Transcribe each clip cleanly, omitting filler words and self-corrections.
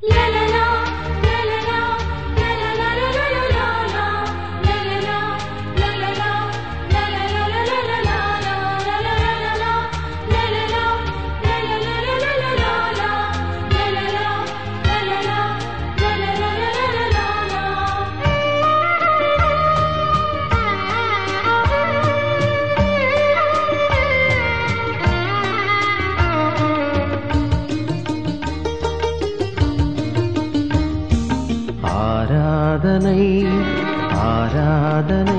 ஆராதனை ஆராதனை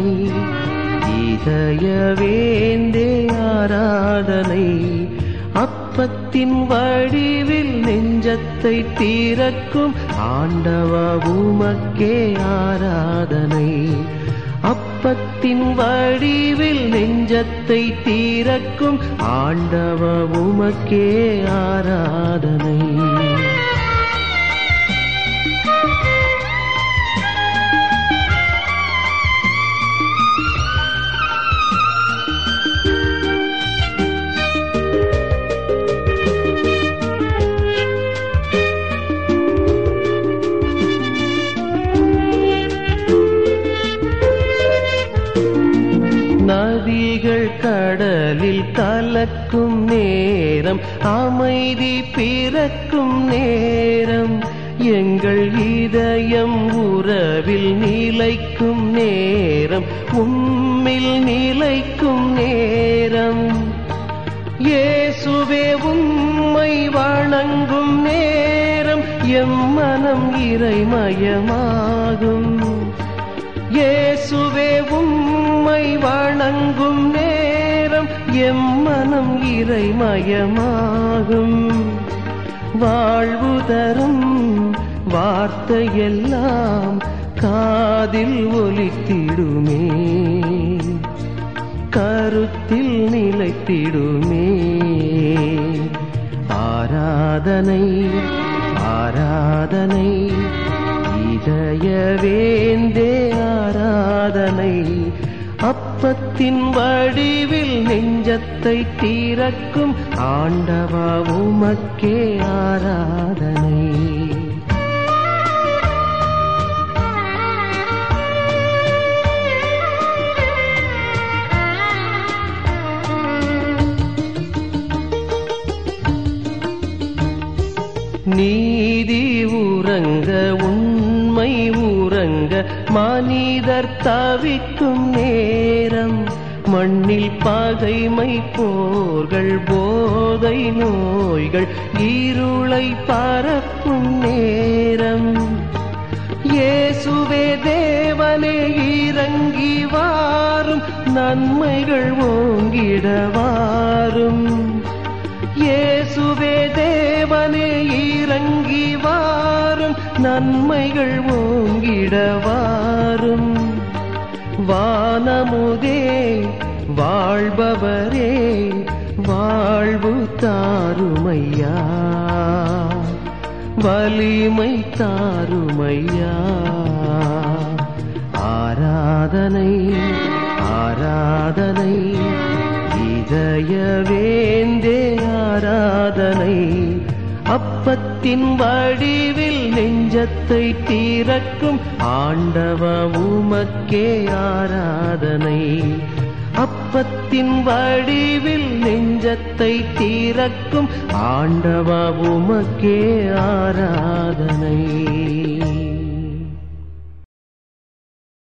இதயவேந்தே ஆராதனை அப்பத்தின் வடிவில் நெஞ்சத்தை தீரக்கும் ஆண்டவா உமக்கே ஆராதனை அப்பத்தின் வடிவில் நெஞ்சத்தை தீரக்கும் ஆண்டவா உமக்கே ஆராதனை நதிகள் கடலில் கலக்கும் நேரம் அமைதி பிறக்கும் நேரம் எங்கள் இதயம் உறவில் நிலைக்கும் நேரம் உம்மில் நிலைக்கும் நேரம் இயேசுவே உம்மை வணங்கும் நேரம் எம் மனம் இறைமயமாகும் இயேசுவே உம்மை வணங்கும் நேரம் எம் மனம் இறைமயமாகும் வாழ்வு தரும் வார்த்தையெல்லாம் காதில் ஒலித்திடுமே கருத்தில் நிலைத்திடுமே ஆராதனை ஆராதனை இதயவேந்தே ஆராதனை அப்பத்தின் வடிவில் நெஞ்சத்தை தீரக்கும் ஆண்டவா உமக்கே ஆராதனை நீதி உறங்க உண்மை உறங்க மனிதர் தவிக்கும் நேரம் மண்ணில் பகைமை போர்கள் போதை நோய்கள் இருளை பரப்பும் நேரம் இயேசுவே தேவனே இறங்கி வாரும் நன்மைகள் ஓங்கிட வாரும் இயேசுவே தேவனே இறங்கி வாரும் நன்மைகள் ஓங்கிட வாரும் வானமுதே வாழ்பவரே வாழ்வு தாருமையா வலிமை தாருமையா ஆராதனை ஆராதனை இதயவேந்தே ஆராதனை அப்பத்தின் வடிவில் நெஞ்சத்தை தீரக்கும் ஆண்டவா உமக்கே ஆராதனை அப்பத்தின் வடிவில் நெஞ்சத்தை தீரக்கும் ஆண்டவா உமக்கே ஆராதனை